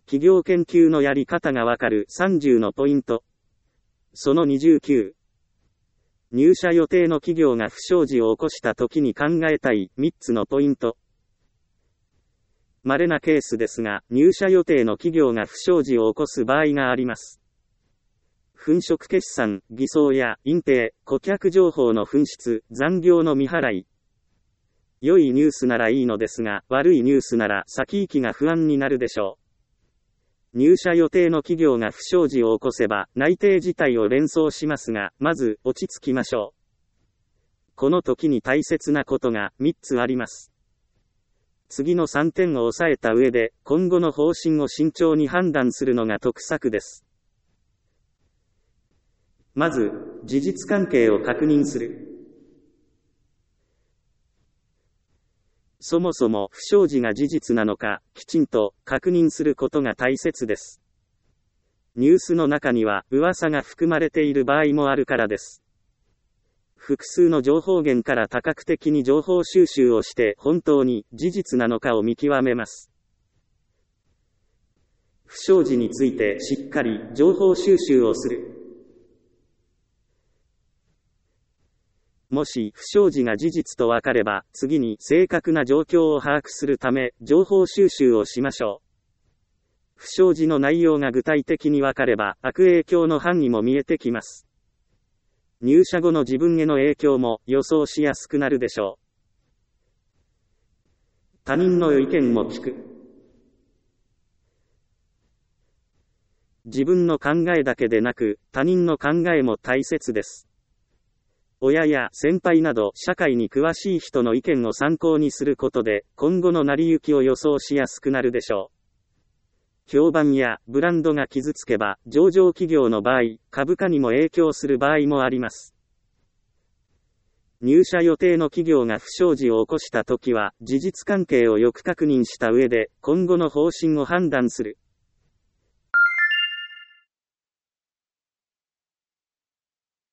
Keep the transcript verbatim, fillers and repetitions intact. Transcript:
企業研究のやり方がわかるさんじゅうのポイント。そのにじゅうきゅう。入社予定の企業が不祥事を起こした時に考えたいみっつのポイント。稀なケースですが、入社予定の企業が不祥事を起こす場合があります。粉飾決算、偽装や隠蔽、顧客情報の紛失、残業の未払い。良いニュースならいいのですが、悪いニュースなら先行きが不安になるでしょう。入社予定の企業が不祥事を起こせば、内定自体を連想しますが、まず落ち着きましょう。この時に大切なことがみっつあります。次のさんてんを押さえた上で、今後の方針を慎重に判断するのが得策です。まず、事実関係を確認する。そもそも不祥事が事実なのか、きちんと確認することが大切です。ニュースの中には噂が含まれている場合もあるからです。複数の情報源から多角的に情報収集をして本当に事実なのかを見極めます。不祥事についてしっかり情報収集をする。もし不祥事が事実と分かれば、次に正確な状況を把握するため、情報収集をしましょう。不祥事の内容が具体的に分かれば、悪影響の範囲も見えてきます。入社後の自分への影響も予想しやすくなるでしょう。他人の意見も聞く。自分の考えだけでなく、他人の考えも大切です。親や先輩など社会に詳しい人の意見を参考にすることで今後の成り行きを予想しやすくなるでしょう。評判やブランドが傷つけば上場企業の場合、株価にも影響する場合もあります。入社予定の企業が不祥事を起こしたときは事実関係をよく確認した上で今後の方針を判断する。